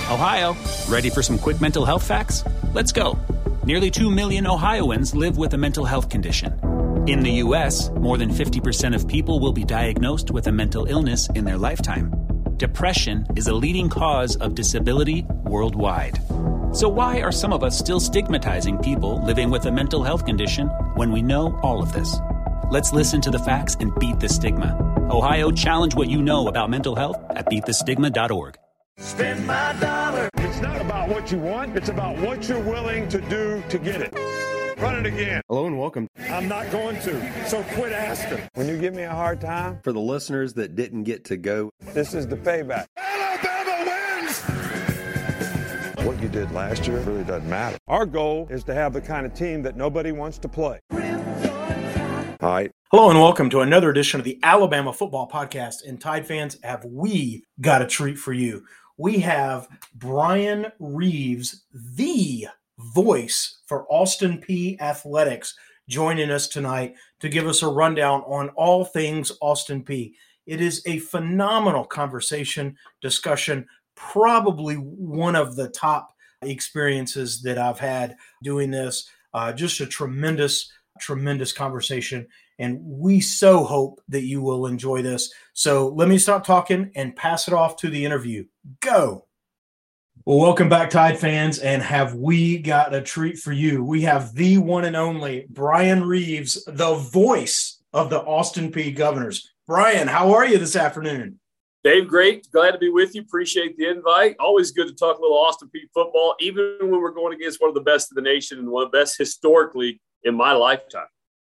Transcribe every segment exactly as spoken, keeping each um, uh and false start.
Ohio, ready for some quick mental health facts? Let's go. Nearly two million Ohioans live with a mental health condition. In the U S, more than fifty percent of people will be diagnosed with a mental illness in their lifetime. Depression is a leading cause of disability worldwide. So why are some of us still stigmatizing people living with a mental health condition when we know all of this? Let's listen to the facts and beat the stigma. Ohio, challenge what you know about mental health at beat the stigma dot org. Spend my dollar. It's not about what you want. It's about what you're willing to do to get it. Run it again. Hello and welcome. I'm not going to, so quit asking. When you give me a hard time, For the listeners that didn't get to go, this is the payback. Alabama wins! What you did last year really doesn't matter. Our goal is to have the kind of team that nobody wants to play. All right. Hello and welcome to another edition of the Alabama Football Podcast. And Tide fans, have we got a treat for you? We have Brian Reeves, the voice for Austin Peay Athletics, joining us tonight to give us a rundown on all things Austin Peay. It is a phenomenal conversation, discussion, probably one of the top experiences that I've had doing this. Uh, just a tremendous, tremendous conversation. And we so hope that you will enjoy this. So let me stop talking and pass it off to the interview. Go. Well, welcome back, Tide fans, and have we got a treat for you? We have the one and only Brian Reeves, the voice of the Austin Peay Governors. Brian, how are you this afternoon? Dave, great. Glad to be with you. Appreciate the invite. Always good to talk a little Austin Peay football, even when we're going against one of the best in the nation and one of the best historically in my lifetime.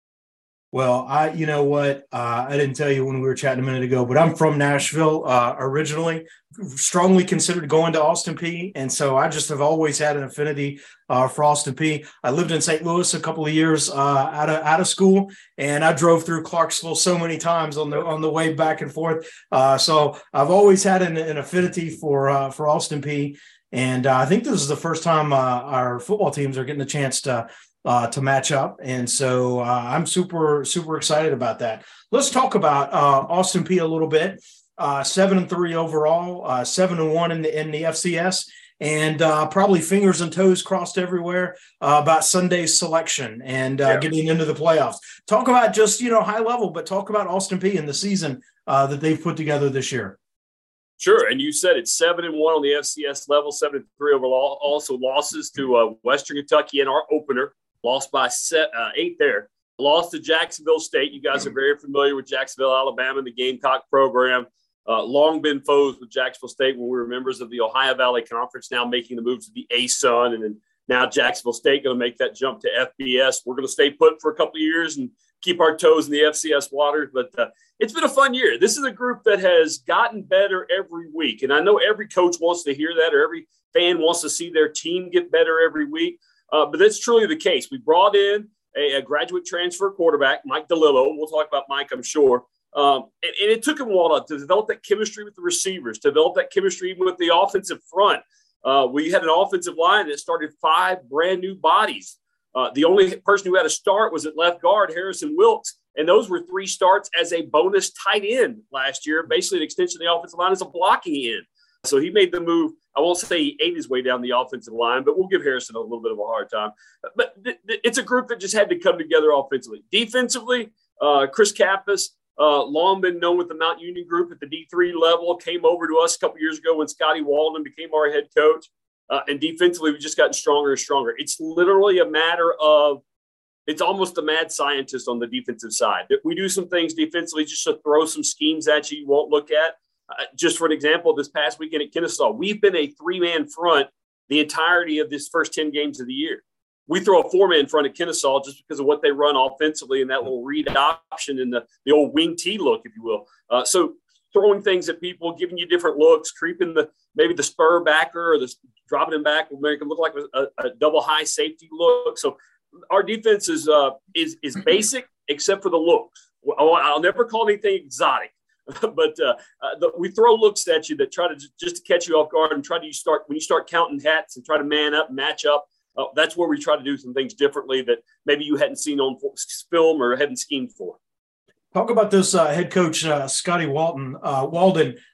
Well, I, you know what, uh, I didn't tell you when we were chatting a minute ago, but I'm from Nashville uh, originally, strongly considered going to Austin Peay. And so I just have always had an affinity uh, for Austin Peay. I lived in Saint Louis a couple of years uh, out of out of school, and I drove through Clarksville so many times on the on the way back and forth. Uh, so I've always had an, an affinity for uh, for Austin Peay. And uh, I think this is the first time uh, our football teams are getting a chance to Uh, to match up. And so uh, I'm super, super excited about that. Let's talk about uh, Austin Peay a little bit. Uh, seven and three overall, uh, seven and one in the, in the F C S, and uh, probably fingers and toes crossed everywhere uh, about Sunday's selection and uh, yeah. getting into the playoffs. Talk about just, you know, high level, but talk about Austin Peay and the season uh, that they've put together this year. Sure. And you said it's seven and one on the F C S level, seven and three overall. Also losses to uh, Western Kentucky in our opener. Lost by set, uh, eight there. Lost to Jacksonville State. You guys are very familiar with Jacksonville, Alabama, the Gamecock program. Uh, long been foes with Jacksonville State when we were members of the Ohio Valley Conference, now making the move to the A S U N. And then now Jacksonville State going to make that jump to F B S. We're going to stay put for a couple of years and keep our toes in the F C S waters. But uh, it's been a fun year. This is a group that has gotten better every week. And I know every coach wants to hear that, or every fan wants to see their team get better every week. Uh, but that's truly the case. We brought in a, a graduate transfer quarterback, Mike DeLillo. We'll talk about Mike, I'm sure. Um, and, and it took him a while to, to develop that chemistry with the receivers, to develop that chemistry with the offensive front. Uh, we had an offensive line that started five brand new bodies. Uh, the only person who had a start was at left guard, Harrison Wilkes. And those were three starts as a bonus tight end last year, basically an extension of the offensive line as a blocking end. So he made the move. I won't say he ate his way down the offensive line, but we'll give Harrison a little bit of a hard time. But th- th- it's a group that just had to come together offensively. Defensively, uh, Chris Kappas, uh, long been known with the Mount Union group at the D three level, came over to us a couple years ago when Scotty Walden became our head coach. Uh, and defensively, we've just gotten stronger and stronger. It's literally a matter of – it's almost a mad scientist on the defensive side. We do some things defensively just to throw some schemes at you you won't look at. Uh, just for an example, this past weekend at Kennesaw, we've been a three-man front the entirety of this first ten games of the year. We throw a four-man front at Kennesaw just because of what they run offensively and that little read option and the, the old wing T look, if you will. Uh, so throwing things at people, giving you different looks, creeping the maybe the spur backer or the dropping him back will make it look like a, a double high safety look. So our defense is uh, is is basic except for the looks. I'll never call anything exotic. But uh, uh, the, we throw looks at you that try to just, just to catch you off guard and try to you start when you start counting hats and try to man up, match up. Uh, that's where we try to do some things differently that maybe you hadn't seen on film or hadn't schemed for. Talk about this uh, head coach, uh, Scotty Walton, uh, Walden.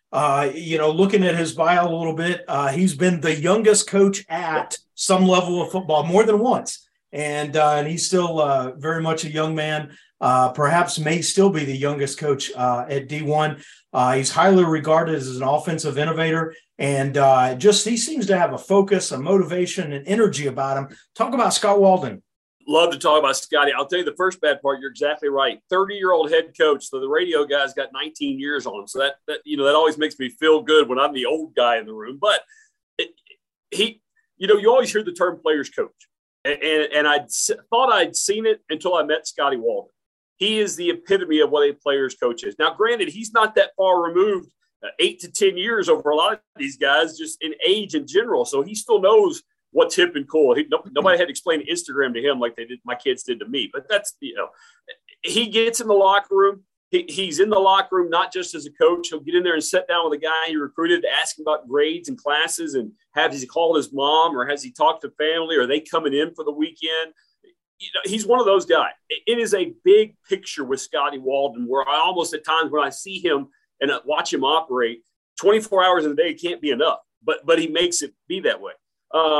Uh, you know, looking at his bio a little bit, uh, he's been the youngest coach at some level of football more than once. And, uh, and he's still uh, very much a young man, uh, perhaps may still be the youngest coach uh, at D one. Uh, he's highly regarded as an offensive innovator. And uh, just he seems to have a focus, a motivation, and energy about him. Talk about Scott Walden. Love to talk about Scotty. I'll tell you the first bad part. You're exactly right. thirty-year-old head coach. So the radio guy's got nineteen years on him. So that, that you know, that always makes me feel good when I'm the old guy in the room. But it, he, you know, you always hear the term players coach. And, and, and I thought I'd seen it until I met Scotty Walden. He is the epitome of what a players coach is. Now, granted, he's not that far removed, uh, eight to ten years over a lot of these guys, just in age in general. So he still knows what's hip and cool. He, no, nobody had to explain Instagram to him like they did, my kids did to me. But that's, you know, he gets in the locker room. He, he's in the locker room, not just as a coach. He'll get in there and sit down with a guy he recruited to ask him about grades and classes and have he called his mom or has he talked to family? Or are they coming in for the weekend? You know, he's one of those guys. It is a big picture with Scotty Walden where I almost at times when I see him and watch him operate, twenty-four hours in a day can't be enough, but but he makes it be that way. Uh,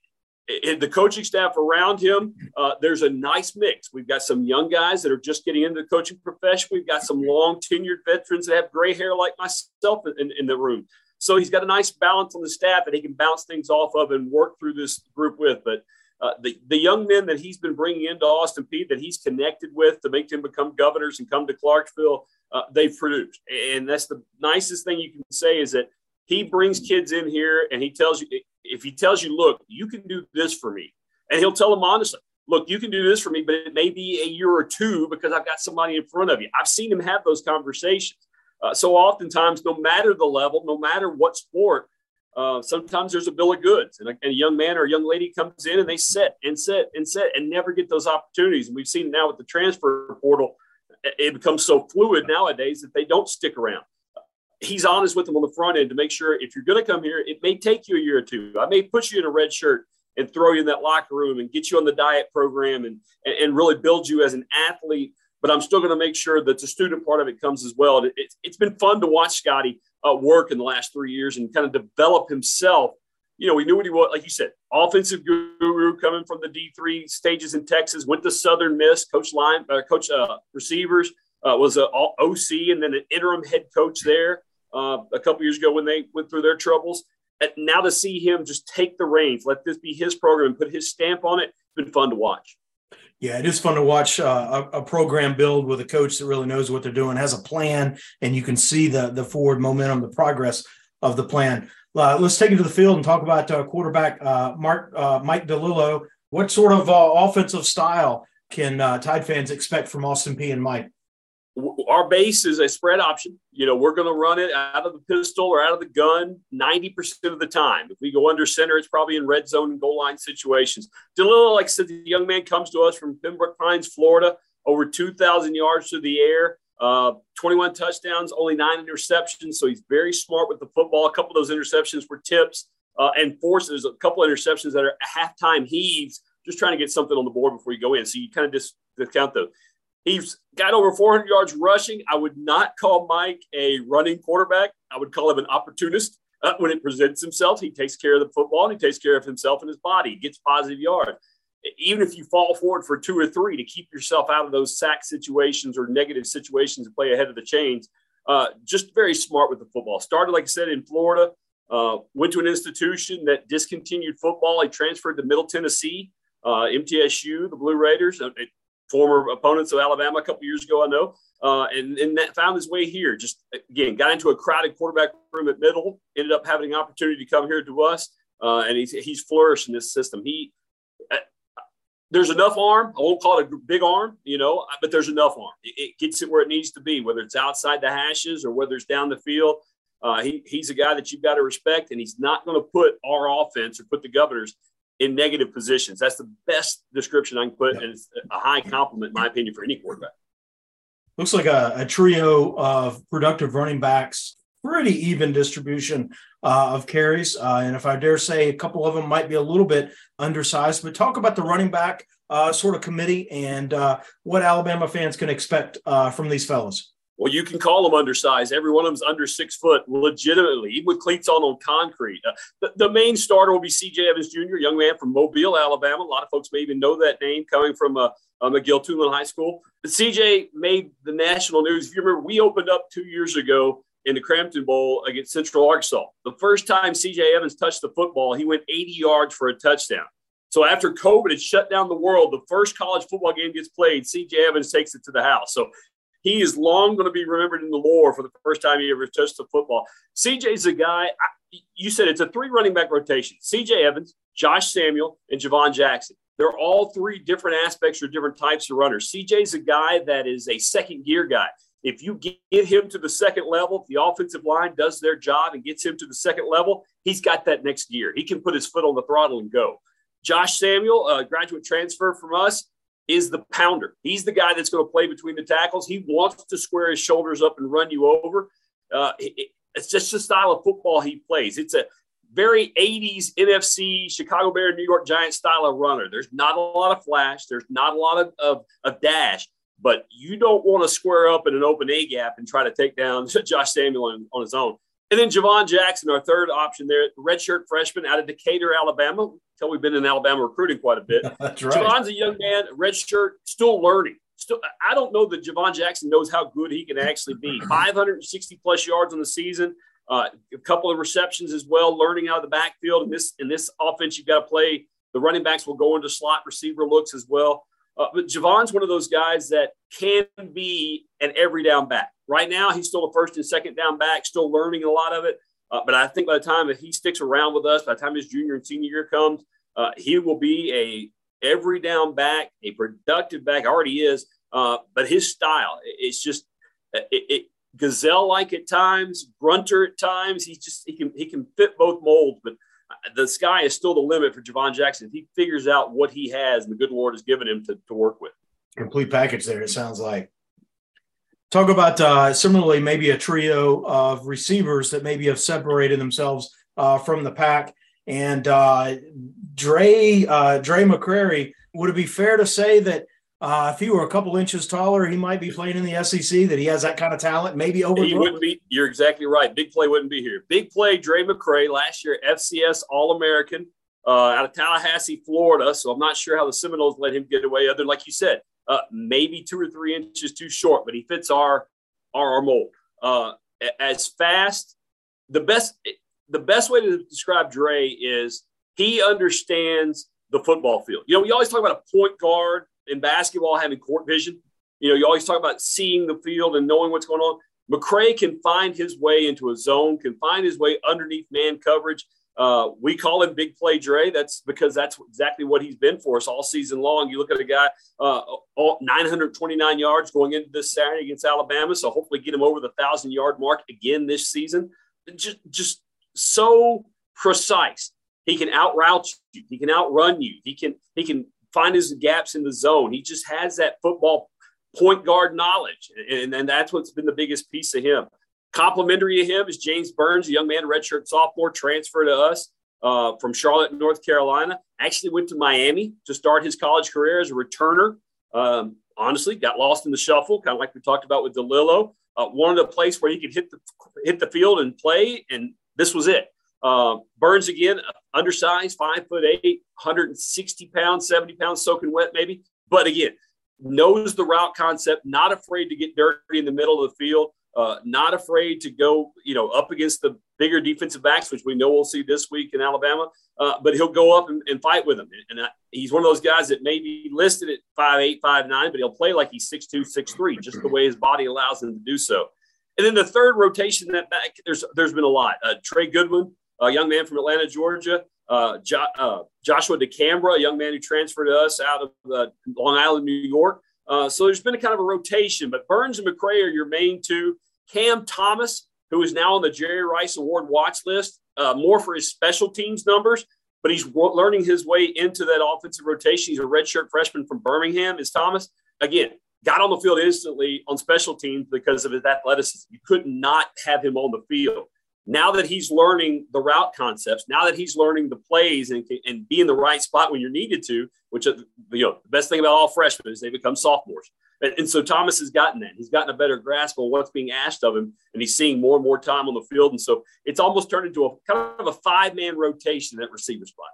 it, the coaching staff around him, uh, there's a nice mix. We've got some young guys that are just getting into the coaching profession. We've got some long tenured veterans that have gray hair like myself in, in the room. So he's got a nice balance on the staff that he can bounce things off of and work through this group with. But uh, the, the young men that he's been bringing into Austin Peay that he's connected with to make them become governors and come to Clarksville, uh, they've produced. And that's the nicest thing you can say is that he brings kids in here and he tells you, if he tells you, look, you can do this for me. And he'll tell them honestly, look, you can do this for me, but it may be a year or two because I've got somebody in front of you. I've seen him have those conversations. Uh, so oftentimes, no matter the level, no matter what sport, uh, sometimes there's a bill of goods. And a, and a young man or a young lady comes in and they sit and sit and sit and never get those opportunities. And we've seen now with the transfer portal, it becomes so fluid nowadays that they don't stick around. He's honest with them on the front end to make sure if you're going to come here, it may take you a year or two. I may put you in a red shirt and throw you in that locker room and get you on the diet program and, and really build you as an athlete. But I'm still going to make sure that the student part of it comes as well. It, it's been fun to watch Scotty uh, work in the last three years and kind of develop himself. You know, we knew what he was, like you said, offensive guru coming from the D three stages in Texas, went to Southern Miss, coach line, uh, coach uh, receivers, uh, was a O C and then an interim head coach there. Uh, a couple years ago when they went through their troubles. And now to see him just take the reins, let this be his program and put his stamp on it, it's been fun to watch. Yeah, it is fun to watch uh, a, a program build with a coach that really knows what they're doing, has a plan, and you can see the, the forward momentum, the progress of the plan. Uh, let's take it to the field and talk about uh, quarterback uh, Mark uh, Mike DeLillo. What sort of uh, offensive style can uh, Tide fans expect from Austin Peay and Mike? Our base is a spread option. You know, we're going to run it out of the pistol or out of the gun ninety percent of the time. If we go under center, it's probably in red zone and goal line situations. DeLillo, like I said, the young man comes to us from Pembroke Pines, Florida, over two thousand yards through the air, uh, twenty-one touchdowns, only nine interceptions. So he's very smart with the football. A couple of those interceptions were tips uh, and forces. A couple of interceptions that are halftime heaves, just trying to get something on the board before you go in. So you kind of just discount those. He's got over four hundred yards rushing. I would not call Mike a running quarterback. I would call him an opportunist. Uh, when it presents himself, he takes care of the football and he takes care of himself and his body. He gets positive yards. Even if you fall forward for two or three to keep yourself out of those sack situations or negative situations and play ahead of the chains, uh, just very smart with the football. Started, like I said, in Florida, uh, went to an institution that discontinued football. He transferred to Middle Tennessee, uh, M T S U, the Blue Raiders. Uh, it, former opponents of Alabama a couple years ago, I know, uh, and, and that found his way here. Just, again, got into a crowded quarterback room at Middle, ended up having an opportunity to come here to us, uh, and he's, he's flourished in this system. He uh, There's enough arm. I won't call it a big arm, you know, but there's enough arm. It, it gets it where it needs to be, whether it's outside the hashes or whether it's down the field. Uh, he, he's a guy that you've got to respect, and he's not going to put our offense or put the Governors in negative positions. That's the best description I can put, and it's a high compliment, in my opinion, for any quarterback. Looks like a, a trio of productive running backs, pretty even distribution uh, of carries. Uh, and if I dare say, a couple of them might be a little bit undersized. But talk about the running back uh, sort of committee and uh, what Alabama fans can expect uh, from these fellas. Well, you can call them undersized. Every one of them's under six foot, legitimately, even with cleats on on concrete. Uh, the, the main starter will be C J Evans Junior, young man from Mobile, Alabama. A lot of folks may even know that name coming from uh, uh, McGill-Toolen High School. But C J made the national news. If you remember, we opened up two years ago in the Crampton Bowl against Central Arkansas. The first time C J Evans touched the football, he went eighty yards for a touchdown. So after COVID had shut down the world, the first college football game gets played, C J Evans takes it to the house. So he is long going to be remembered in the lore for the first time he ever touched the football. C J's a guy, I, you said it's a three running back rotation. C J Evans, Josh Samuel, and Javon Jackson. They're all three different aspects or different types of runners. C J's a guy that is a second gear guy. If you get him to the second level, if the offensive line does their job and gets him to the second level, he's got that next gear. He can put his foot on the throttle and go. Josh Samuel, a graduate transfer from us, is the pounder. He's the guy that's going to play between the tackles. He wants to square his shoulders up and run you over. Uh, it, it's just the style of football he plays. It's a very eighties N F C, Chicago Bears, New York Giants style of runner. There's not a lot of flash. There's not a lot of, of, of dash, but you don't want to square up in an open A gap and try to take down Josh Samuel on, on his own. And then Javon Jackson, our third option there, redshirt freshman out of Decatur, Alabama. Until we've been in Alabama recruiting quite a bit. That's right. Javon's a young man, redshirt, still learning. Still, I don't know that Javon Jackson knows how good he can actually be. five hundred sixty plus yards on the season, uh, a couple of receptions as well, learning out of the backfield. In this in this offense, you've got to play. The running backs will go into slot receiver looks as well. Uh, but Javon's one of those guys that can be an every down back. Right now, he's still a first and second down back, still learning a lot of it. Uh, but I think by the time that he sticks around with us, by the time his junior and senior year comes, uh, he will be a every down back, a productive back. Already is. Uh, but his style, it's just it, it gazelle-like at times, grunter at times. He just he can he can fit both molds. But the sky is still the limit for Javon Jackson. He figures out what he has and the good Lord has given him to, to work with. Complete package there, it sounds like. Talk about uh, similarly maybe a trio of receivers that maybe have separated themselves uh, from the pack. And uh, Dre, uh, Dre McCrary, would it be fair to say that uh, if he were a couple inches taller, he might be playing in the S E C, that he has that kind of talent, maybe over? He wouldn't be. You're exactly right. Big play wouldn't be here. Big play, Dre McCrary, last year, F C S All-American uh, out of Tallahassee, Florida. So I'm not sure how the Seminoles let him get away other than, like you said, Uh, maybe two or three inches too short, but he fits our our, our mold. Uh, as fast, the best the best way to describe Dre is he understands the football field. You know, we always talk about a point guard in basketball having court vision. You know, you always talk about seeing the field and knowing what's going on. McCray can find his way into a zone, can find his way underneath man coverage. Uh, we call him Big Play Dre. That's because that's exactly what he's been for us all season long. You look at a guy, uh, all, nine hundred twenty-nine yards going into this Saturday against Alabama. So hopefully get him over the thousand yard mark again this season. Just, just so precise. He can out route you. He can outrun you. He can, he can find his gaps in the zone. He just has that football point guard knowledge. And, and that's what's been the biggest piece of him. Complimentary to him is James Burns, a young man, redshirt sophomore, transfer to us uh, from Charlotte, North Carolina. Actually went to Miami to start his college career as a returner. Um, honestly, got lost in the shuffle, kind of like we talked about with DeLillo. Uh, wanted a place where he could hit the hit the field and play, and this was it. Uh, Burns, again, undersized, five foot eight, one hundred sixty pounds, seventy pounds, soaking wet maybe. But again, knows the route concept, not afraid to get dirty in the middle of the field. Uh, not afraid to go, you know, up against the bigger defensive backs, which we know we'll see this week in Alabama. Uh, but he'll go up and, and fight with them. And uh, he's one of those guys that may be listed at five eight, five nine, but he'll play like he's six two, six three, just the way his body allows him to do so. And then the third rotation that back, there's there's been a lot. Uh, Trey Goodwin, a young man from Atlanta, Georgia. Uh, jo- uh, Joshua DeCambra, a young man who transferred to us out of uh, Long Island, New York. Uh, so there's been a kind of a rotation, but Burns and McCray are your main two. Cam Thomas, who is now on the Jerry Rice Award watch list, uh, more for his special teams numbers, but he's w- learning his way into that offensive rotation. He's a redshirt freshman from Birmingham, is Thomas. Again, got on the field instantly on special teams because of his athleticism. You could not have him on the field. Now that he's learning the route concepts, now that he's learning the plays and, and be in the right spot when you're needed to, which, you know, the best thing about all freshmen is they become sophomores. And, and so Thomas has gotten that. He's gotten a better grasp on what's being asked of him, and he's seeing more and more time on the field. And so it's almost turned into a kind of a five-man rotation at receiver spot.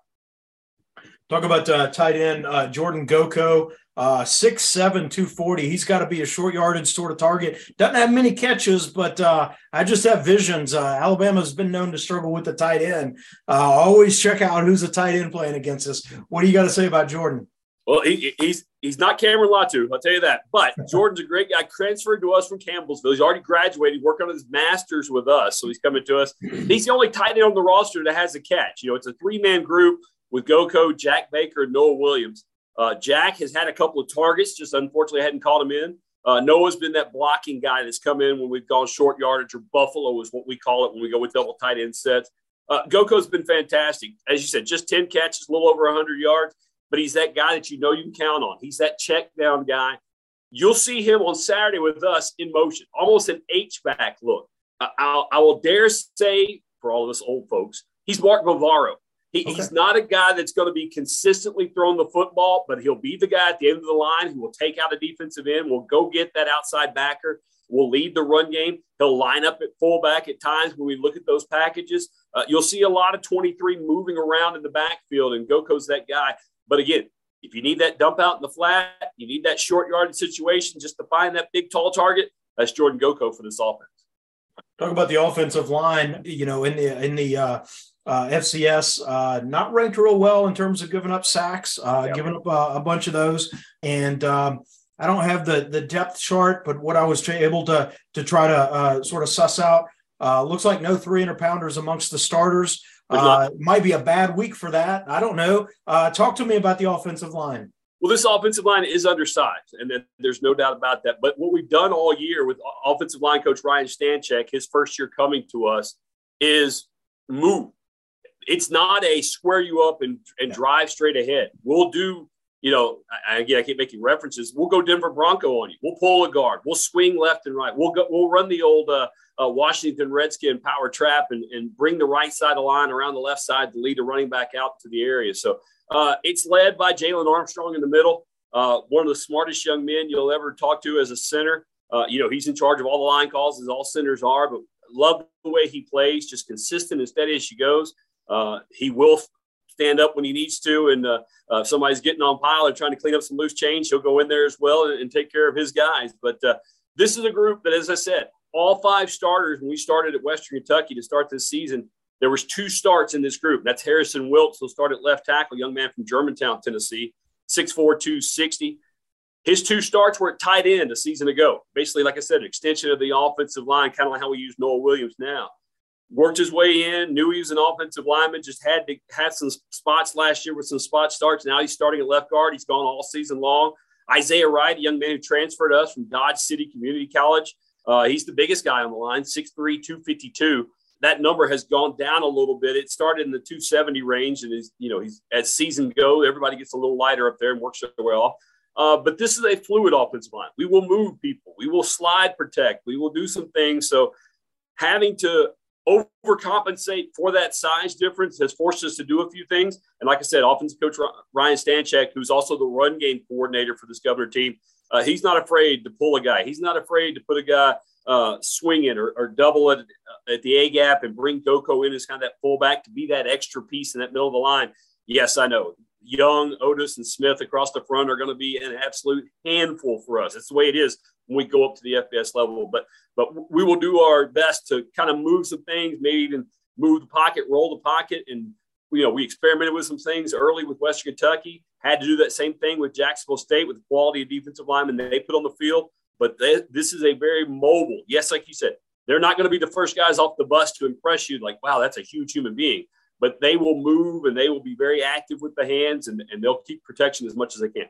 Talk about uh, tight end uh, Jordan Goko, uh, six seven, two forty. He's got to be a short yardage sort of target. Doesn't have many catches, but uh, I just have visions. Uh, Alabama's been known to struggle with the tight end. Uh, always check out who's a tight end playing against us. What do you got to say about Jordan? Well, he, he's he's not Cameron Latu, I'll tell you that. But Jordan's a great guy, transferred to us from Campbellsville. He's already graduated, working on his master's with us, so he's coming to us. He's the only tight end on the roster that has a catch. You know, it's a three-man group with Goko, Jack Baker, and Noah Williams. Uh, Jack has had a couple of targets, just unfortunately hadn't caught him in. Uh, Noah's been that blocking guy that's come in when we've gone short yardage, or Buffalo is what we call it when we go with double tight end sets. Uh, Goko's been fantastic. As you said, just ten catches, a little over one hundred yards, but he's that guy that you know you can count on. He's that check down guy. You'll see him on Saturday with us in motion, almost an H-back look. Uh, I'll, I will dare say, for all of us old folks, he's Mark Bavaro. He, okay. He's not a guy that's going to be consistently throwing the football, but he'll be the guy at the end of the line who will take out a defensive end, will go get that outside backer, will lead the run game. He'll line up at fullback at times when we look at those packages. Uh, you'll see a lot of twenty-three moving around in the backfield, and Goko's that guy. But again, if you need that dump out in the flat, you need that short yardage situation just to find that big, tall target, that's Jordan Goko for this offense. Talk about the offensive line, you know, in the in the uh, uh, F C S, uh, not ranked real well in terms of giving up sacks, uh, yep. giving up uh, a bunch of those. And um, I don't have the the depth chart, but what I was able to to try to uh, sort of suss out, uh, looks like no three hundred pounders amongst the starters. Uh, might be a bad week for that. I don't know. Uh, talk to me about the offensive line. Well, this offensive line is undersized, and there's no doubt about that. But what we've done all year with offensive line coach Ryan Stanchek, his first year coming to us, is move. It's not a square you up and, and yeah. drive straight ahead. We'll do, you know, again, I keep making references. We'll go Denver Bronco on you. We'll pull a guard. We'll swing left and right. We'll go. We'll run the old uh, uh, Washington Redskin power trap and, and bring the right side of the line around the left side to lead a running back out to the area. So uh, it's led by Jalen Armstrong in the middle, uh, one of the smartest young men you'll ever talk to as a center. Uh, you know, he's in charge of all the line calls, as all centers are, but love the way he plays, just consistent and steady as she goes. Uh, he will stand up when he needs to, and uh, uh, if somebody's getting on pile or trying to clean up some loose change, he'll go in there as well and, and take care of his guys. But uh, this is a group that, as I said, all five starters, when we started at Western Kentucky to start this season, there was two starts in this group. That's Harrison Wilkes, who'll start at left tackle, young man from Germantown, Tennessee, six four, two sixty. His two starts were at tight end a season ago. Basically, like I said, an extension of the offensive line, kind of like how we use Noah Williams now. Worked his way in, knew he was an offensive lineman, just had to had some spots last year with some spot starts. Now he's starting at left guard. He's gone all season long. Isaiah Wright, a young man who transferred us from Dodge City Community College. Uh, he's the biggest guy on the line, six three, two fifty-two. That number has gone down a little bit. It started in the two seventy range, and is, you know, he's as season go, everybody gets a little lighter up there and works their way off. Uh, but this is a fluid offensive line. We will move people. We will slide protect. We will do some things. So having to overcompensate for that size difference has forced us to do a few things. And like I said, offensive coach Ryan Stanchek, who's also the run game coordinator for this Governor team, uh, he's not afraid to pull a guy. He's not afraid to put a guy uh, swinging or, or double it at the A gap and bring Goko in as kind of that fullback to be that extra piece in that middle of the line. Yes, I know. Young, Otis, and Smith across the front are going to be an absolute handful for us. That's the way it is when we go up to the F B S level. But but we will do our best to kind of move some things, maybe even move the pocket, roll the pocket. And, you know, we experimented with some things early with Western Kentucky, had to do that same thing with Jacksonville State with the quality of defensive linemen they put on the field. But they, this is a very mobile, yes, like you said, they're not going to be the first guys off the bus to impress you like, wow, that's a huge human being. But they will move and they will be very active with the hands, and, and they'll keep protection as much as they can.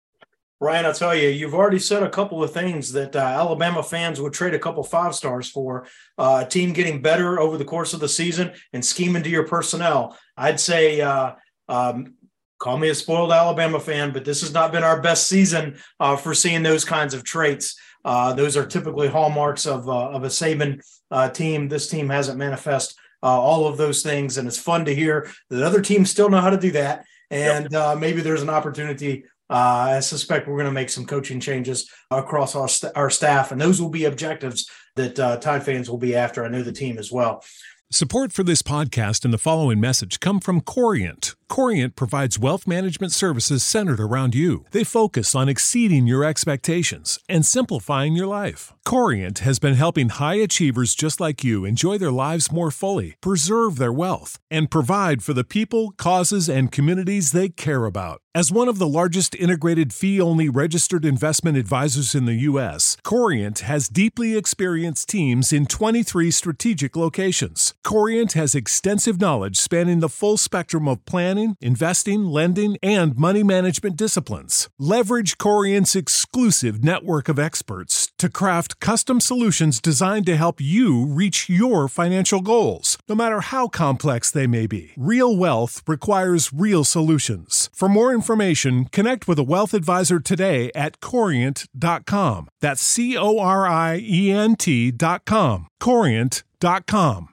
Ryan, I'll tell you, you've already said a couple of things that uh, Alabama fans would trade a couple five stars for. Uh, a team getting better over the course of the season and scheming to your personnel. I'd say, uh, um, call me a spoiled Alabama fan, but this has not been our best season uh, for seeing those kinds of traits. Uh, those are typically hallmarks of, uh, of a Saban uh, team. This team hasn't manifested Uh, all of those things. And it's fun to hear that other teams still know how to do that. And uh, maybe there's an opportunity Uh, I suspect we're going to make some coaching changes across our, st- our staff, and those will be objectives that uh, Tide fans will be after. I know the team as well. Support for this podcast and the following message come from Corient. Corient provides wealth management services centered around you. They focus on exceeding your expectations and simplifying your life. Corient has been helping high achievers just like you enjoy their lives more fully, preserve their wealth, and provide for the people, causes, and communities they care about. As one of the largest integrated fee-only registered investment advisors in the U S, Corient has deeply experienced teams in twenty-three strategic locations. Corient has extensive knowledge spanning the full spectrum of planning, investing, lending, and money management disciplines. Leverage Corient's exclusive network of experts to craft custom solutions designed to help you reach your financial goals, no matter how complex they may be. Real wealth requires real solutions. For more information, connect with a wealth advisor today at corient dot com. That's C O R I E N T dot com. corient dot com.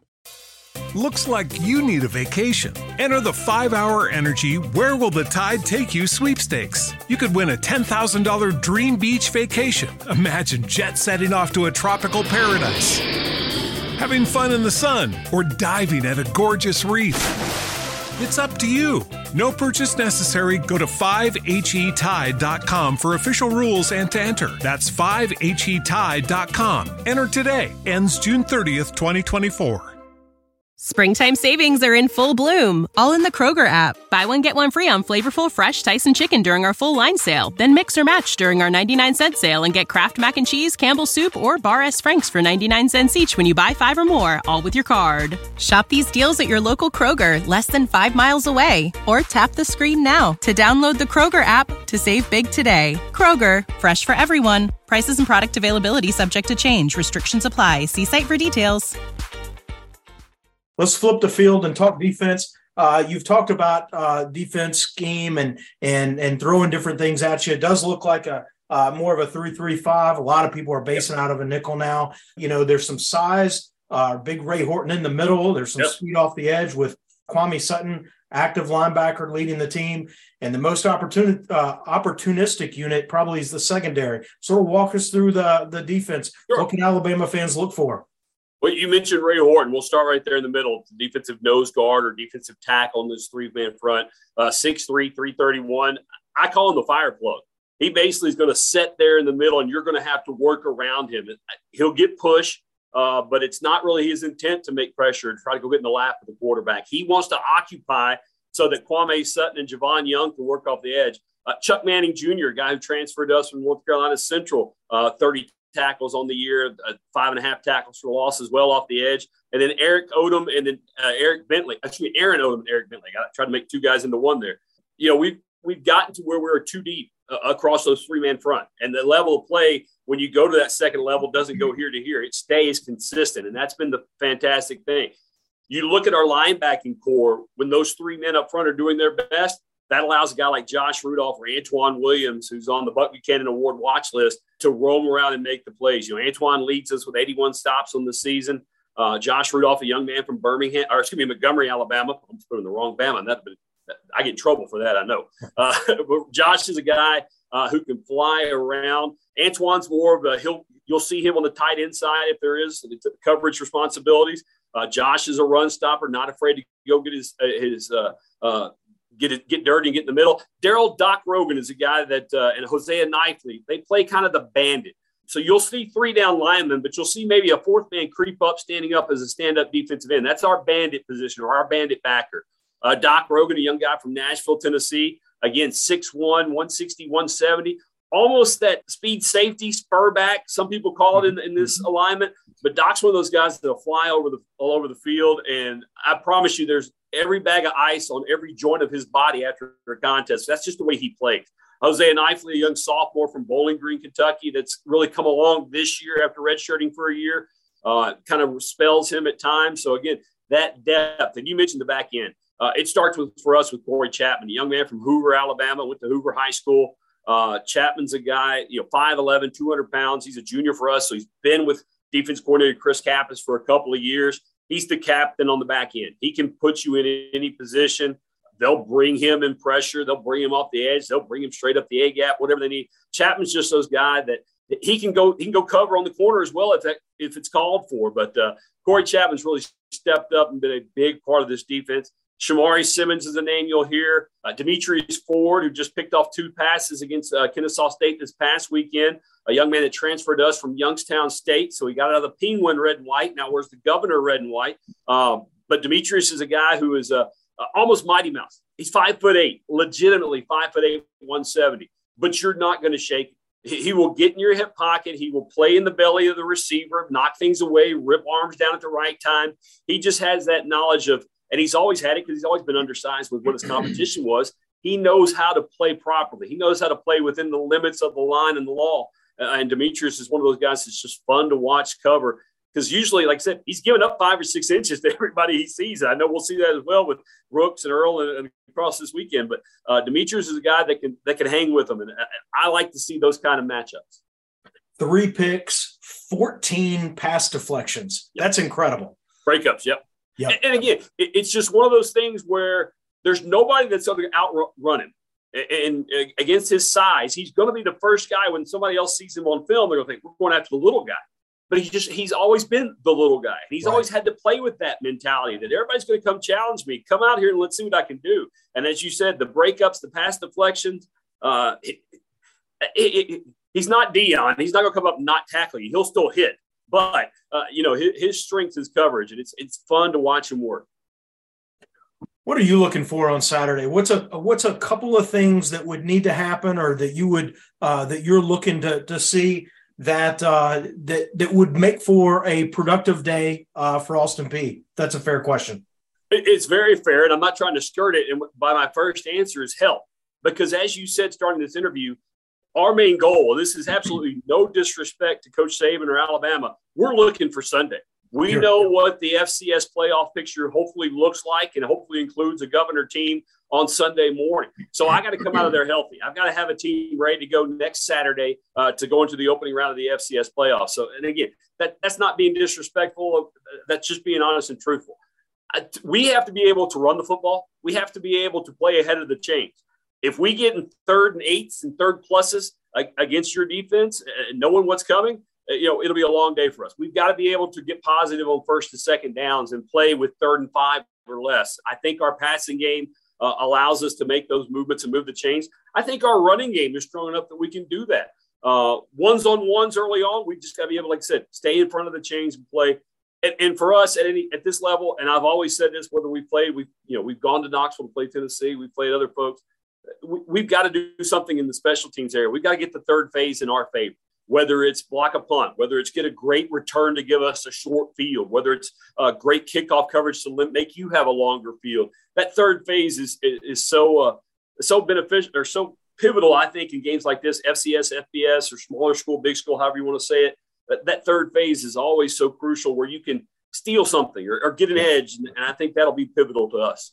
Looks like you need a vacation. Enter the five hour Energy Where Will the Tide Take You sweepstakes. You could win a ten thousand dollars dream beach vacation. Imagine jet setting off to a tropical paradise, having fun in the sun, or diving at a gorgeous reef. It's up to you. No purchase necessary. Go to five H E tide dot com for official rules and to enter. That's five H E tide dot com. Enter today. Ends June thirtieth, twenty twenty-four. Springtime savings are in full bloom, all in the Kroger app. Buy one, get one free on flavorful, fresh Tyson chicken during our full line sale. Then mix or match during our ninety-nine cent sale and get Kraft Mac and Cheese, Campbell's Soup, or Bar S. Frank's for ninety-nine cents each when you buy five or more, all with your card. Shop these deals at your local Kroger, less than five miles away. Or tap the screen now to download the Kroger app to save big today. Kroger, fresh for everyone. Prices and product availability subject to change. Restrictions apply. See site for details. Let's flip the field and talk defense. Uh, you've talked about uh, defense scheme and and and throwing different things at you. It does look like a uh, more of a three three five. A lot of people are basing out of a nickel now. You know, there's some size. Uh, big Ray Horton in the middle. There's some yep. speed off the edge with Kwame Sutton, active linebacker, leading the team. And the most opportun- uh, opportunistic unit probably is the secondary. Sort of walk us through the the defense. Sure. What can Alabama fans look for? Well, you mentioned Ray Horton. We'll start right there in the middle. Defensive nose guard or defensive tackle on this three-man front. Uh, six three, three thirty-one. I call him the fire plug. He basically is going to sit there in the middle, and you're going to have to work around him. He'll get push, uh, but it's not really his intent to make pressure and try to go get in the lap of the quarterback. He wants to occupy so that Kwame Sutton and Javon Young can work off the edge. Uh, Chuck Manning Junior, a guy who transferred to us from North Carolina Central, uh, thirty tackles on the year, uh, five and a half tackles for loss as well off the edge. And then Eric Odom and then uh, Eric Bentley. Excuse me, Aaron Odom and Eric Bentley. I tried to make two guys into one there. You know, we've, we've gotten to where we're too deep uh, across those three-man front. And the level of play, when you go to that second level, doesn't go here to here. It stays consistent, and that's been the fantastic thing. You look at our linebacking core, when those three men up front are doing their best, that allows a guy like Josh Rudolph or Antoine Williams, who's on the Buck Buchanan Award watch list, to roam around and make the plays. You know, Antoine leads us with eighty-one stops on the season. Uh, Josh Rudolph, a young man from Birmingham, or excuse me, Montgomery, Alabama. I'm putting the wrong Bama. That, but I get in trouble for that, I know. Uh, but Josh is a guy uh, who can fly around. Antoine's more of a he'll. You'll see him on the tight end side if there is the coverage responsibilities. Uh, Josh is a run stopper, not afraid to go get his his. Uh, uh, Get it, get dirty and get in the middle. Daryl Doc Rogan is a guy that, uh, and Hosea Knifley, they play kind of the bandit. So you'll see three down linemen, but you'll see maybe a fourth man creep up, standing up as a stand-up defensive end. That's our bandit position or our bandit backer. Uh, Doc Rogan, a young guy from Nashville, Tennessee, again, six one, one sixty, one seventy. Almost that speed safety, spur back, some people call it in, in this alignment. But Doc's one of those guys that'll fly over the all over the field. And I promise you there's every bag of ice on every joint of his body after a contest. That's just the way he plays. Hosea Knifley, a young sophomore from Bowling Green, Kentucky, that's really come along this year after redshirting for a year, uh, kind of spells him at times. So, again, that depth. And you mentioned the back end. Uh, it starts with for us with Corey Chapman, a young man from Hoover, Alabama, went to Hoover High School. Uh, Chapman's a guy, you know, five eleven, two hundred pounds. He's a junior for us, so he's been with defense coordinator Chris Kappas for a couple of years. He's the captain on the back end. He can put you in any position. they'll bring him in pressure. They'll bring him off the edge. They'll bring him straight up the A gap, whatever they need. Chapman's just those guys that he can go, he can go cover on the corner as well if that, if it's called for. But uh, Corey Chapman's really stepped up and been a big part of this defense. Shamari Simmons is a name you'll hear. Uh, Demetrius Ford, who just picked off two passes against uh, Kennesaw State this past weekend, a young man that transferred to us from Youngstown State. So he got out of the Penguin red and white. Now wears the Governor red and white. Um, but Demetrius is a guy who is uh, uh, almost Mighty Mouse. He's five foot eight, legitimately five foot eight, one seventy. But you're not going to shake him. He, he will get in your hip pocket. He will play in the belly of the receiver, knock things away, rip arms down at the right time. He just has that knowledge of, and he's always had it because he's always been undersized with what his competition was. He knows how to play properly. He knows how to play within the limits of the line and the law. Uh, and Demetrius is one of those guys that's just fun to watch cover because usually, like I said, he's giving up five or six inches to everybody he sees. I know we'll see that as well with Brooks and Earl and, and across this weekend. But uh, Demetrius is a guy that can that can hang with them, and I, I like to see those kind of matchups. Three picks, fourteen pass deflections. Yep. That's incredible. Breakups, yep. Yep. And, and again, it, it's just one of those things where there's nobody that's going to outrun him. And, and against his size, he's going to be the first guy when somebody else sees him on film, they're going to think, we're going after the little guy. But he just he's always been the little guy. He's right. always had to play with that mentality that everybody's going to come challenge me. Come out here and let's see what I can do. And as you said, the breakups, the pass deflections, uh, it, it, it, he's not Dion. He's not going to come up and not tackle you. He'll still hit. But, uh, you know, his, his strength is coverage, and it's it's fun to watch him work. What are you looking for on Saturday? What's a what's a couple of things that would need to happen or that you would uh, that you're looking to to see that uh, that that would make for a productive day uh, for Austin Peay? That's a fair question. It's very fair, and I'm not trying to skirt it. And by my first answer is help, because as you said starting this interview, our main goal, this is absolutely no disrespect to Coach Saban or Alabama, we're looking for Sunday. We sure. know what the F C S playoff picture hopefully looks like and hopefully includes a Governor team on Sunday morning. So I got to come out of there healthy. I've got to have a team ready to go next Saturday uh, to go into the opening round of the F C S playoffs. So, and again, that, that's not being disrespectful. That's just being honest and truthful. I, we have to be able to run the football. We have to be able to play ahead of the chains. If we get in third and eights and third pluses against your defense and knowing what's coming, you know, it'll be a long day for us. We've got to be able to get positive on first and second downs and play with third and five or less. I think our passing game uh, allows us to make those movements and move the chains. I think our running game is strong enough that we can do that. Uh, ones on ones early on, we just got to be able, like I said, stay in front of the chains and play. And, and for us at any at this level, and I've always said this, whether we played, we you know we've gone to Knoxville to play Tennessee, we've played other folks. We, we've got to do something in the special teams area. We've got to get the third phase in our favor. Whether it's block a punt, whether it's get a great return to give us a short field, whether it's a great kickoff coverage to make you have a longer field. That third phase is is so uh, so beneficial or so pivotal, I think, in games like this, F C S, F B S, or smaller school, big school, however you want to say it. That, that third phase is always so crucial where you can steal something or, or get an edge, and, and I think that'll be pivotal to us.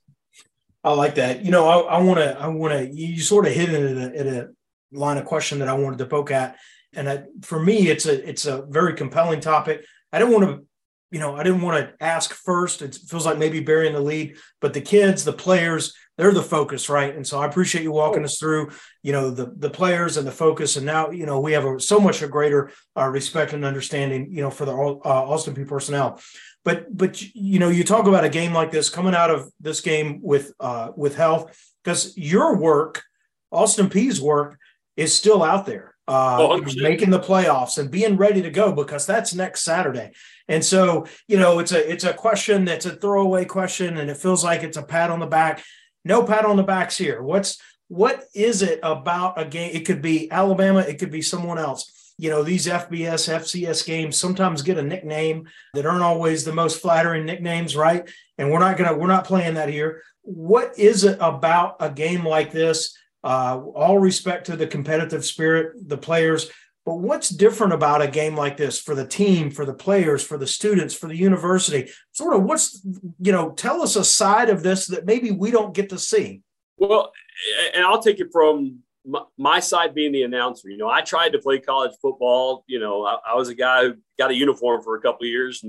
I like that. You know, I want to, I want to, you sort of hit it at a, at a line of question that I wanted to poke at. And I, for me, it's a it's a very compelling topic. I didn't want to, you know, I didn't want to ask first. It feels like maybe burying the lead, but the kids, the players, they're the focus, right? And so I appreciate you walking us through, you know, the the players and the focus. And now, you know, we have a, so much a greater uh, respect and understanding, you know, for the uh, Austin Peay personnel. But but you know, you talk about a game like this coming out of this game with uh, with health, because your work, Austin Peay's work, is still out there. Uh, oh, making the playoffs and being ready to go, because that's next Saturday. And so, you know, it's a, it's a question that's a throwaway question, and it feels like it's a pat on the back. No pat on the backs here. What's, what is it about a game? It could be Alabama. It could be someone else. You know, these F B S, F C S games sometimes get a nickname that aren't always the most flattering nicknames, right? And we're not going to, we're not playing that here. What is it about a game like this? Uh, all respect to the competitive spirit, the players, but what's different about a game like this for the team, for the players, for the students, for the university? Sort of what's, you know, tell us a side of this that maybe we don't get to see. Well, and I'll take it from my, my side being the announcer. You know, I tried to play college football. You know, I, I was a guy who got a uniform for a couple of years and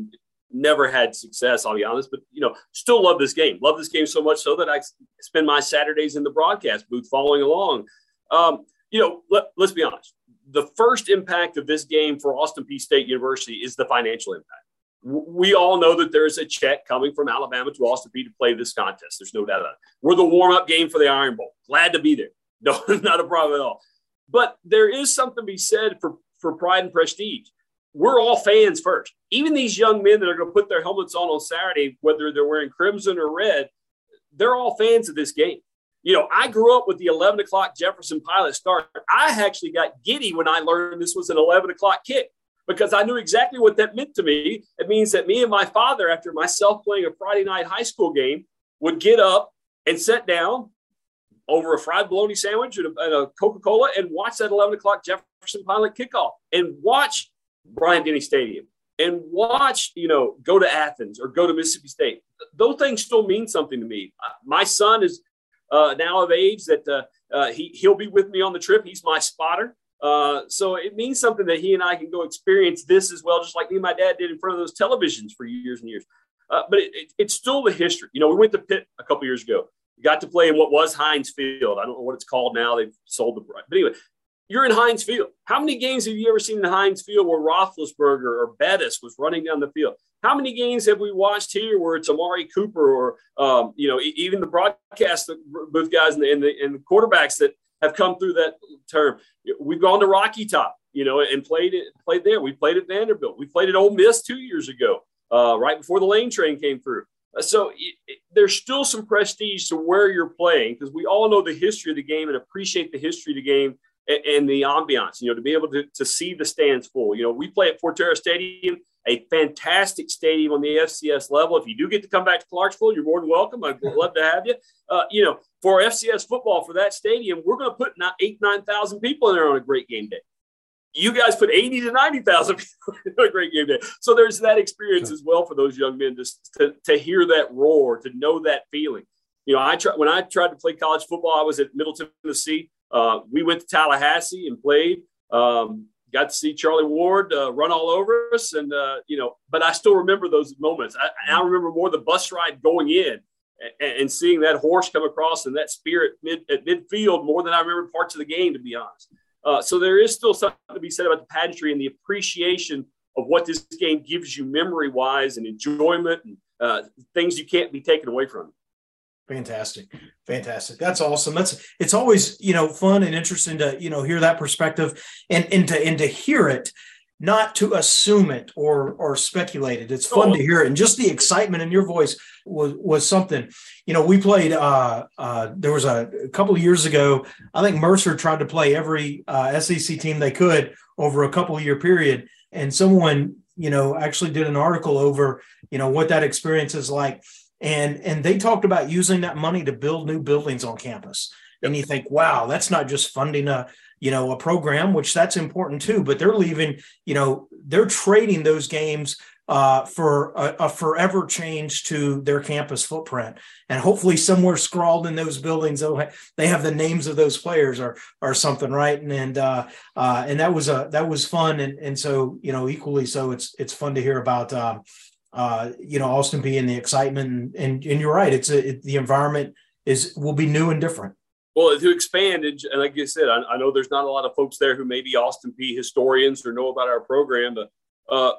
never had success, I'll be honest, but, you know, still love this game. Love this game so much so that I spend my Saturdays in the broadcast booth following along. Um, you know, let, let's be honest. The first impact of this game for Austin Peay State University is the financial impact. We all know that there's a check coming from Alabama to Austin Peay to play this contest. There's no doubt about it. We're the warm-up game for the Iron Bowl. Glad to be there. No, not a problem at all. But there is something to be said for, for pride and prestige. We're all fans first. Even these young men that are going to put their helmets on on Saturday, whether they're wearing crimson or red, they're all fans of this game. You know, I grew up with the eleven o'clock Jefferson Pilot start. I actually got giddy when I learned this was an eleven o'clock kick because I knew exactly what that meant to me. It means that me and my father, after myself playing a Friday night high school game, would get up and sit down over a fried bologna sandwich and a, and a Coca-Cola and watch that eleven o'clock Jefferson Pilot kickoff and watch Bryant-Denny Stadium and watch, you know, go to Athens or go to Mississippi State. Those things still mean something to me. My son is uh, now of age that uh, uh, he, he'll be with me on the trip. He's my spotter. Uh, so it means something that he and I can go experience this as well, just like me and my dad did in front of those televisions for years and years. Uh, but it, it, it's still the history. You know, we went to Pitt a couple years ago. We got to play in what was Heinz Field. I don't know what it's called now. They've sold the – but anyway – you're in Heinz Field. How many games have you ever seen in Heinz Field where Roethlisberger or Bettis was running down the field? How many games have we watched here where it's Amari Cooper or, um, you know, even the broadcast booth guys and the, and, the, and the quarterbacks that have come through that term? We've gone to Rocky Top, you know, and played it, played there. We played at Vanderbilt. We played at Ole Miss two years ago, uh, right before the Lane Train came through. So it, it, there's still some prestige to where you're playing because we all know the history of the game and appreciate the history of the game and the ambiance, you know, to be able to, to see the stands full. You know, we play at Forterra Stadium, a fantastic stadium on the F C S level. If you do get to come back to Clarksville, you're more than welcome. I'd love to have you. Uh, you know, for F C S football, for that stadium, we're going to put eight, nine thousand people in there on a great game day. You guys put eighty to ninety thousand people in a great game day. So there's that experience as well for those young men just to, to hear that roar, to know that feeling. You know, I try, when I tried to play college football, I was at Middle Tennessee. Uh, we went to Tallahassee and played, um, got to see Charlie Ward uh, run all over us. And, uh, you know, but I still remember those moments. I, I remember more the bus ride going in and, and seeing that horse come across and that spirit mid, at midfield more than I remember parts of the game, to be honest. Uh, so there is still something to be said about the pageantry and the appreciation of what this game gives you memory-wise and enjoyment and uh, things you can't be taken away from. Fantastic. Fantastic. That's awesome. That's, it's always, you know, fun and interesting to, you know, hear that perspective and, and to, and to hear it, not to assume it or, or speculate it. It's fun oh. to hear it. And just the excitement in your voice was, was something. You know, we played, uh, uh, there was a, a couple of years ago, I think Mercer tried to play every uh, S E C team they could over a couple of year period. And someone, you know, actually did an article over, you know, what that experience is like. And and they talked about using that money to build new buildings on campus. And you think, wow, that's not just funding a, you know, a program, which that's important too, but they're leaving, you know, they're trading those games uh, for a, a forever change to their campus footprint. And hopefully somewhere scrawled in those buildings, they have the names of those players or or something, right? And and uh, uh, and that was a that was fun. And and so, you know, equally so, it's it's fun to hear about. Um, Uh, you know, Austin Peay and the excitement, and, and, and you're right. It's a, it, the environment is will be new and different. Well, to expand, and like I said, I, I know there's not a lot of folks there who may be Austin Peay historians or know about our program, but uh,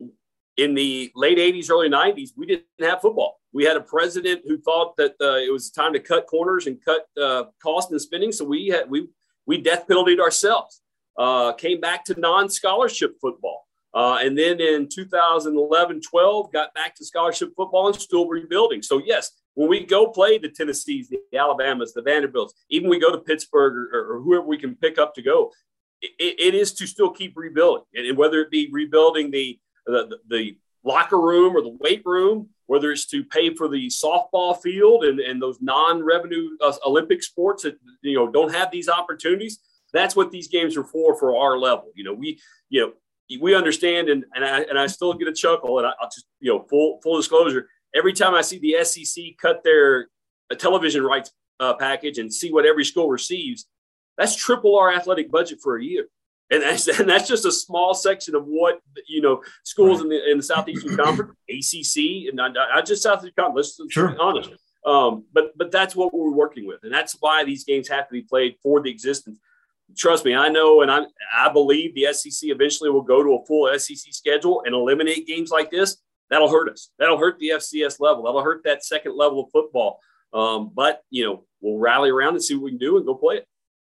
in the late eighties, early nineties, we didn't have football. We had a president who thought that uh, it was time to cut corners and cut uh, cost and spending, so we had we we death penaltyed ourselves. Uh, came back to non-scholarship football. Uh, and then in two thousand eleven, twelve, got back to scholarship football and still rebuilding. So, yes, when we go play the Tennessees, the Alabamas, the Vanderbilts, even we go to Pittsburgh or, or whoever we can pick up to go, it, it is to still keep rebuilding. And whether it be rebuilding the, the, the locker room or the weight room, whether it's to pay for the softball field and, and those non-revenue uh, Olympic sports that, you know, don't have these opportunities, that's what these games are for, for our level. You know, we, you know, we understand, and, and I and I still get a chuckle, and I, I'll just, you know, full full disclosure, every time I see the S E C cut their uh, television rights uh, package and see what every school receives, that's triple our athletic budget for a year. And that's, and that's just a small section of what, you know, schools right. in the in the Southeastern Conference, A C C, and not, not just Southeastern Conference, let's sure. be honest. Um, but but that's what we're working with. And that's why these games have to be played for the existence. Trust me, I know, and I I believe the S E C eventually will go to a full S E C schedule and eliminate games like this. That'll hurt us. That'll hurt the F C S level. That'll hurt that second level of football. Um, but, you know, we'll rally around and see what we can do and go play it.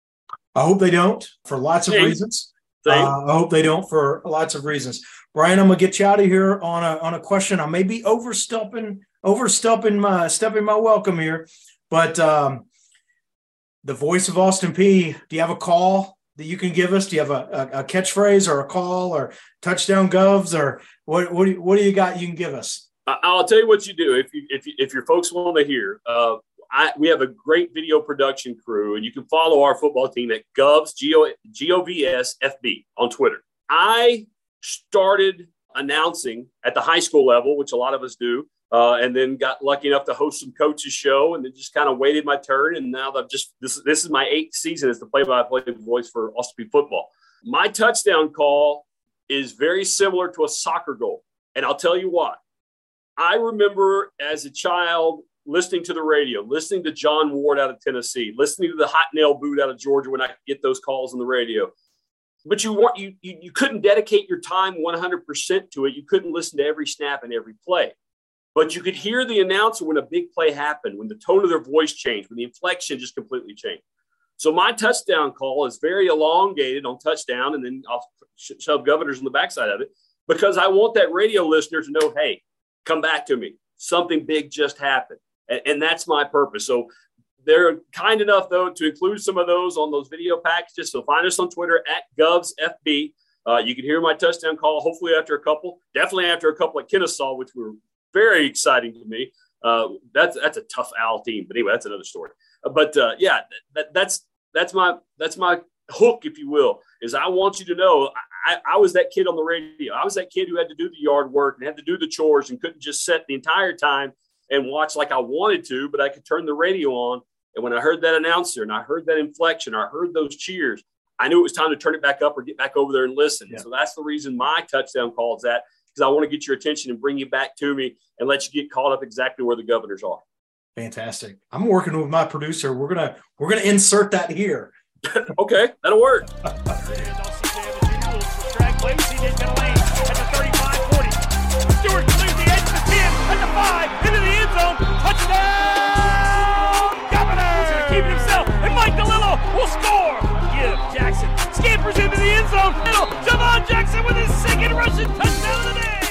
I hope they don't for lots of Same. reasons. Uh, I hope they don't for lots of reasons. Brian, I'm gonna get you out of here on a on a question. I may be overstepping overstepping my stepping my welcome here, but um, the voice of Austin Peay. Do you have a call that you can give us? Do you have a, a, a catchphrase or a call or touchdown govs or what? What do you, what do you got? You can give us. I'll tell you what you do if you if you, if your folks want to hear. Uh, I, we have a great video production crew, and you can follow our football team at Govs, G O V S F B on Twitter. I started announcing at the high school level, which a lot of us do, uh, and then got lucky enough to host some coaches show, and then just kind of waited my turn. And now I've just this, this is my eighth season as the play-by-play voice for Austin Peay football. My touchdown call is very similar to a soccer goal, and I'll tell you why. I remember as a child listening to the radio, listening to John Ward out of Tennessee, listening to the Hot Nail Boot out of Georgia when I could get those calls on the radio. But you weren't you, you you couldn't dedicate your time one hundred percent to it. You couldn't listen to every snap and every play. But you could hear the announcer when a big play happened, when the tone of their voice changed, when the inflection just completely changed. So my touchdown call is very elongated on touchdown, and then I'll shove governors on the backside of it because I want that radio listener to know, hey, come back to me. Something big just happened. And, and that's my purpose. So they're kind enough, though, to include some of those on those video packages. So find us on Twitter at Govs F B. Uh, you can hear my touchdown call, hopefully after a couple, definitely after a couple at Kennesaw, which were very exciting to me. Uh, that's that's a tough Owl team. But anyway, that's another story. Uh, but, uh, yeah, that, that's that's my that's my hook, if you will, is I want you to know I, I was that kid on the radio. I was that kid who had to do the yard work and had to do the chores and couldn't just sit the entire time and watch like I wanted to, but I could turn the radio on. And when I heard that announcer and I heard that inflection, I heard those cheers, I knew it was time to turn it back up or get back over there and listen. Yeah. So that's the reason my touchdown call is that, because I want to get your attention and bring you back to me and let you get caught up exactly where the governors are. Fantastic. I'm working with my producer. We're going to, we're going to insert that here. Okay. That'll work. Will score. Give Jackson scampers into the end zone. Middle. Javon Jackson with his second rushing touchdown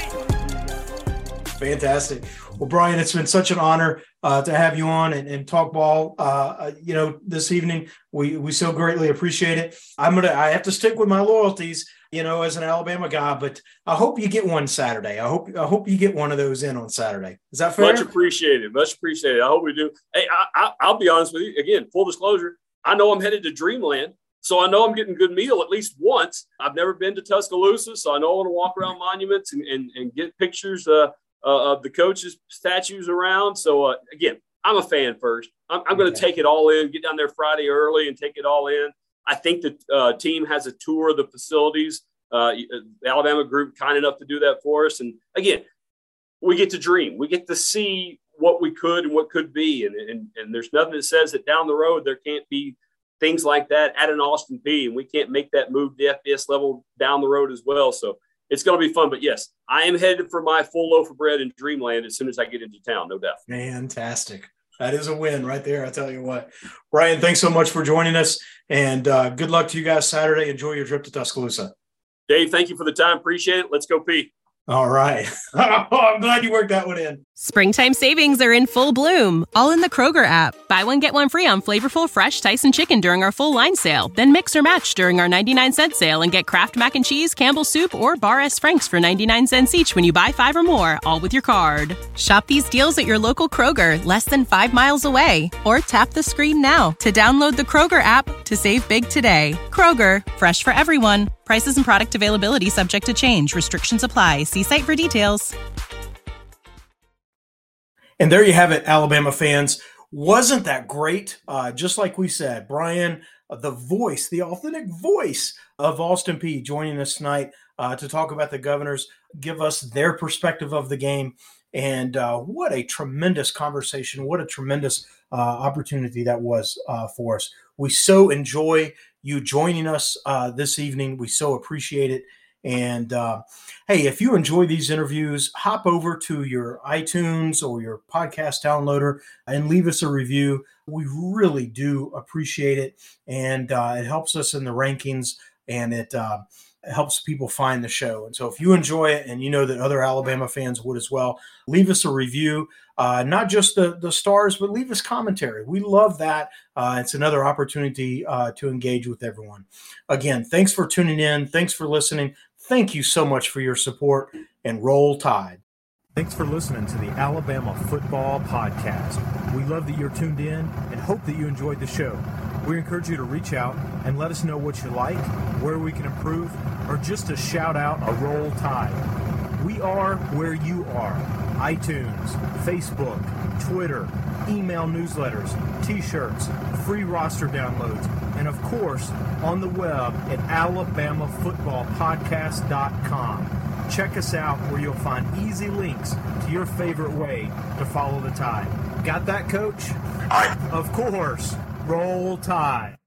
of the day. Fantastic. Well, Brian, it's been such an honor uh, to have you on and, and talk ball. Uh, you know, this evening we we so greatly appreciate it. I'm gonna. I have to stick with my loyalties, you know, as an Alabama guy. But I hope you get one Saturday. I hope I hope you get one of those in on Saturday. Is that fair? Much appreciated. Much appreciated. I hope we do. Hey, I, I, I'll be honest with you. Again, full disclosure. I know I'm headed to Dreamland, so I know I'm getting a good meal at least once. I've never been to Tuscaloosa, so I know I want to walk around monuments and, and, and get pictures uh, uh, of the coaches' statues around. So, uh, again, I'm a fan first. I'm, I'm going to take it all in, get down there Friday early and take it all in. I think the uh, team has a tour of the facilities. Uh, the Alabama group kind enough to do that for us. And, again, we get to dream. We get to see what we could and what could be. And, and, and there's nothing that says that down the road there can't be things like that at an Austin Peay, and we can't make that move to the F B S level down the road as well. So it's going to be fun. But, yes, I am headed for my full loaf of bread in Dreamland as soon as I get into town, no doubt. Fantastic. That is a win right there, I tell you what. Brian, thanks so much for joining us, and uh, good luck to you guys Saturday. Enjoy your trip to Tuscaloosa. Dave, thank you for the time. Appreciate it. Let's go Peay. All right. Oh, I'm glad you worked that one in. Springtime savings are in full bloom, all in the Kroger app. Buy one, get one free on flavorful fresh Tyson chicken during our full line sale. Then mix or match during our ninety-nine cent sale and get Kraft Mac and Cheese, Campbell's Soup, or Bar S. Frank's for ninety-nine cents each when you buy five or more, all with your card. Shop these deals at your local Kroger, less than five miles away. Or tap the screen now to download the Kroger app to save big today. Kroger, fresh for everyone. Prices and product availability subject to change. Restrictions apply. See site for details. And there you have it, Alabama fans. Wasn't that great? Uh, just like we said, Brian, uh, the voice, the authentic voice of Austin Peay, joining us tonight uh, to talk about the Governors, give us their perspective of the game. And uh, what a tremendous conversation. What a tremendous uh, opportunity that was uh, for us. We so enjoy you joining us uh, this evening. We so appreciate it. And uh, hey, if you enjoy these interviews, hop over to your iTunes or your podcast downloader and leave us a review. We really do appreciate it. And uh, it helps us in the rankings, and it uh, helps people find the show. And so if you enjoy it and you know that other Alabama fans would as well, leave us a review. Uh, not just the, the stars, but leave us commentary. We love that. Uh, it's another opportunity uh, to engage with everyone. Again, thanks for tuning in. Thanks for listening. Thank you so much for your support, and roll Tide. Thanks for listening to the Alabama Football Podcast. We love that you're tuned in and hope that you enjoyed the show. We encourage you to reach out and let us know what you like, where we can improve, or just to shout out a Roll Tide. We are where you are. iTunes, Facebook, Twitter, email newsletters, t-shirts, free roster downloads, and of course, on the web at alabama football podcast dot com. Check us out where you'll find easy links to your favorite way to follow the Tide. Got that, Coach? Aye. Of course. Roll Tide.